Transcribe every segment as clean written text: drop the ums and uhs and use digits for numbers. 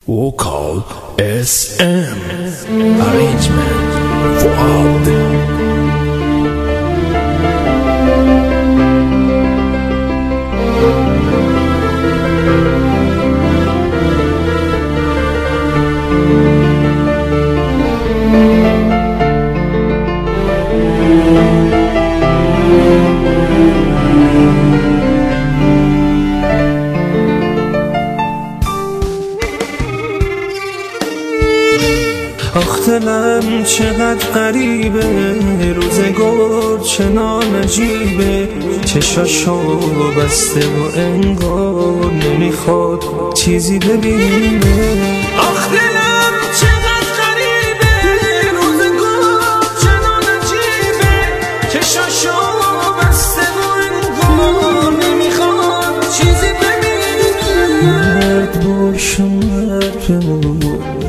Vocal SM Arrangement Fuad. آخ دلم چقدر غریبه، روزگار چنان عجیبه، چشاشو بسته و انگار نمیخواد چیزی ببینه. آخ دلم چقدر غریبه، روزگار چنان عجیبه، چشاشو بسته و انگار نمیخواد چیزی ببینه. مرد باشم مرد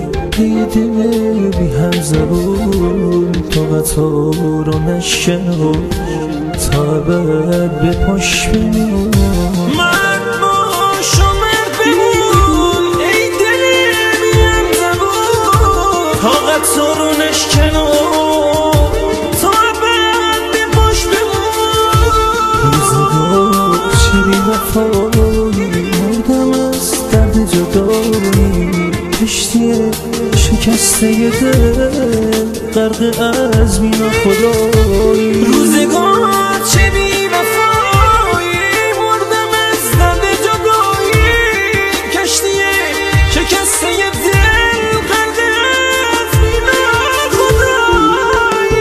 بی هم زبون طاقتا رو نشنو تا بعد به پاش بمون. مرد باش و مرد بمون، ای دل بی هم زبون طاقتا رو نشنو تا بعد به پاش بمون. روزگار چه بی وفایی، مردم از درد جدایی، کشتی شکسته ی دل غرق از مینا خدایی. روزگار چه بی وفایی، مردم از درد جدایی، کشتی شکسته ی دل غرق از مینا خدایی.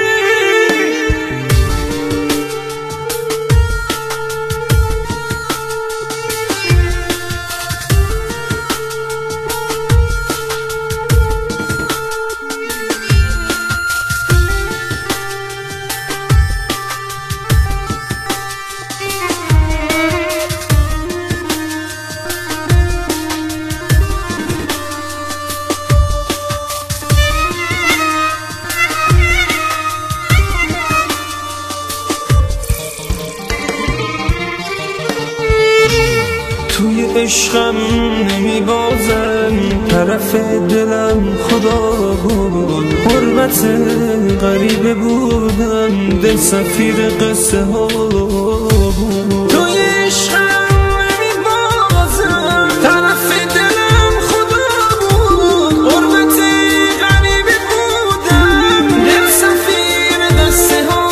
توی عشقم نمیبازم، طرف دلم خدا بود، حرمت غریبه بودم، دل سفیر قصه ها بود. توی عشقم نمیبازم، طرف دلم خدا بود، حرمت غریبه بودم، دل سفیر قصه ها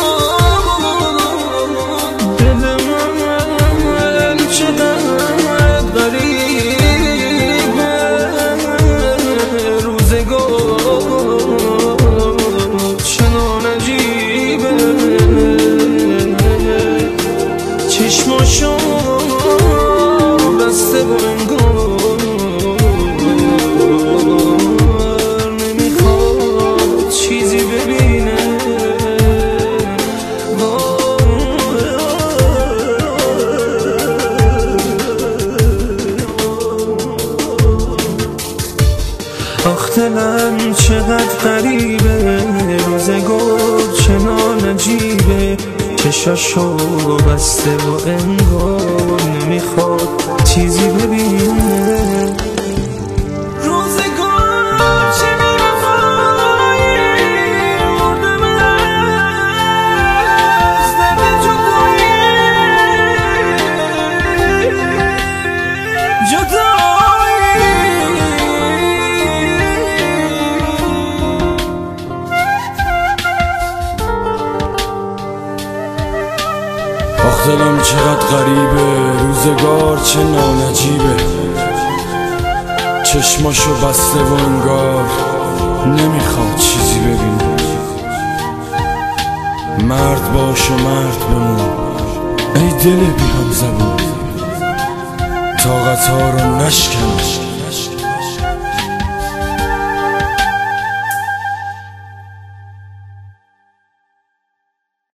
بود. دل من چقدر چنان عجیبه، چشماشو بسته و انگار نمیخواد چیزی ببینه. آخ دلم چقدر غریبه، روزگار چنان عجیبه، چشاشو بسته و انگار نمیخواد چیزی ببینه. آخ دلم چقدر غریبه، روزگار چنان عجیبه، چشماشو بسته و انگار نمیخواد چیزی ببینه. مرد باش و مرد بمون، ای دل بی هم زبون طاقت‌ها رو نشکن.